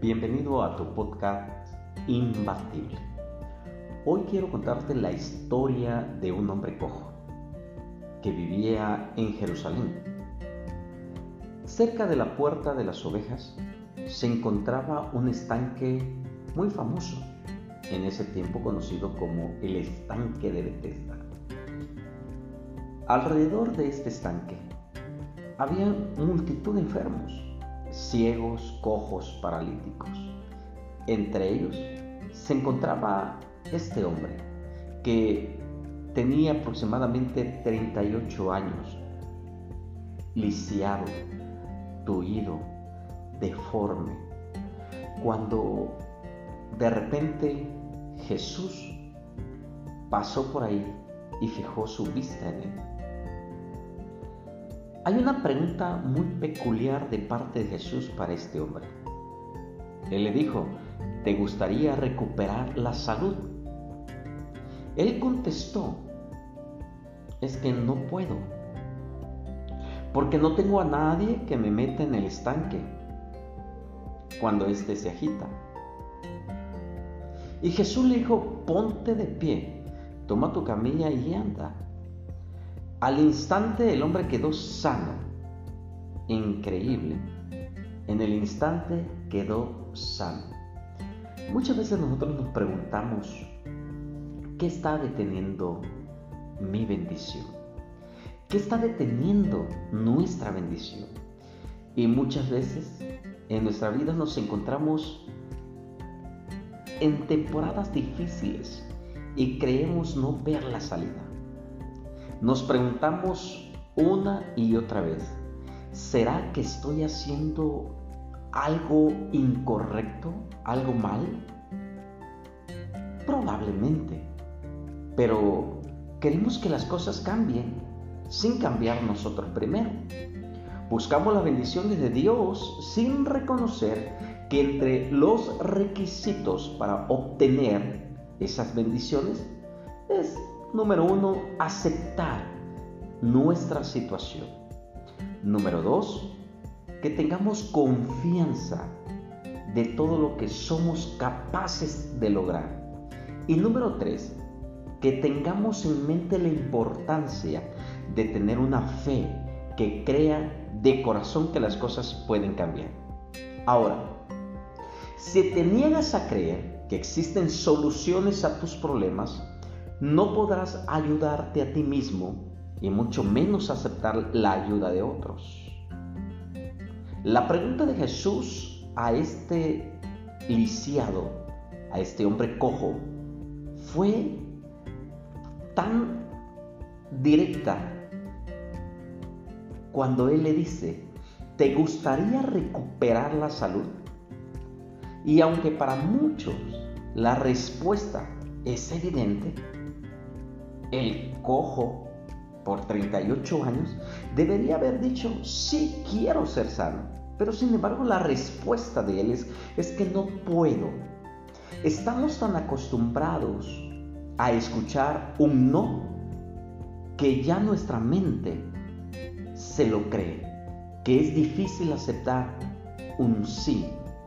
Bienvenido a tu podcast Imbatible. Hoy quiero contarte la historia de un hombre cojo que vivía en Jerusalén. Cerca de la Puerta de las Ovejas se encontraba un estanque muy famoso, en ese tiempo conocido como el estanque de Betesda. Alrededor de este estanque había multitud de enfermos, ciegos, cojos, paralíticos. Entre ellos se encontraba este hombre que tenía aproximadamente 38 años, lisiado, tuido, deforme. Cuando de repente Jesús pasó por ahí y fijó su vista en él. Hay una pregunta muy peculiar de parte de Jesús para este hombre. Él le dijo: ¿te gustaría recuperar la salud? Él contestó: es que no puedo, porque no tengo a nadie que me meta en el estanque cuando éste se agita. Y Jesús le dijo: ponte de pie, toma tu camilla y anda. Al instante el hombre quedó sano. Increíble. En el instante quedó sano. Muchas veces nosotros nos preguntamos: ¿qué está deteniendo mi bendición? ¿Qué está deteniendo nuestra bendición? Y muchas veces en nuestra vida nos encontramos en temporadas difíciles y creemos no ver la salida. Nos preguntamos una y otra vez: ¿será que estoy haciendo algo incorrecto, algo mal? Probablemente, pero queremos que las cosas cambien sin cambiar nosotros primero. Buscamos las bendiciones de Dios sin reconocer que entre los requisitos para obtener esas bendiciones es, número 1, aceptar nuestra situación. Número 2, que tengamos confianza de todo lo que somos capaces de lograr. Y número 3, que tengamos en mente la importancia de tener una fe que crea de corazón que las cosas pueden cambiar. Ahora, si te niegas a creer que existen soluciones a tus problemas, no podrás ayudarte a ti mismo y mucho menos aceptar la ayuda de otros. La pregunta de Jesús a este lisiado, a este hombre cojo, fue tan directa cuando él le dice: ¿te gustaría recuperar la salud? Y aunque para muchos la respuesta es evidente, el cojo por 38 años debería haber dicho: sí, quiero ser sano. Pero sin embargo la respuesta de él es que no puedo. Estamos tan acostumbrados a escuchar un no que ya nuestra mente se lo cree, que es difícil aceptar un sí.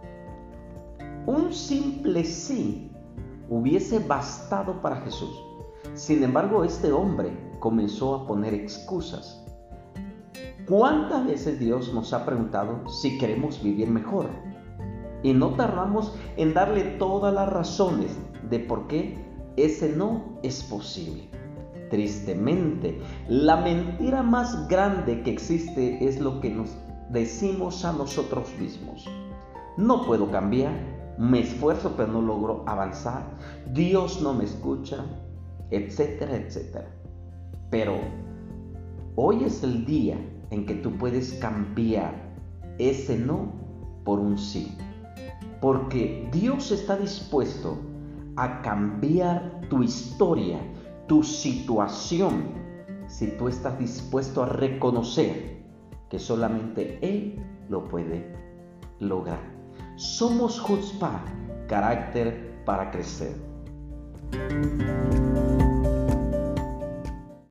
Un simple sí hubiese bastado para Jesús. Sin embargo, este hombre comenzó a poner excusas. ¿Cuántas veces Dios nos ha preguntado si queremos vivir mejor? Y no tardamos en darle todas las razones de por qué ese no es posible. Tristemente, la mentira más grande que existe es lo que nos decimos a nosotros mismos: no puedo cambiar, me esfuerzo pero no logro avanzar, Dios no me escucha, etcétera, etcétera. Pero hoy es el día en que tú puedes cambiar ese no por un sí, porque Dios está dispuesto a cambiar tu historia, tu situación, si tú estás dispuesto a reconocer que solamente Él lo puede lograr. Somos Jutzpah, carácter para crecer.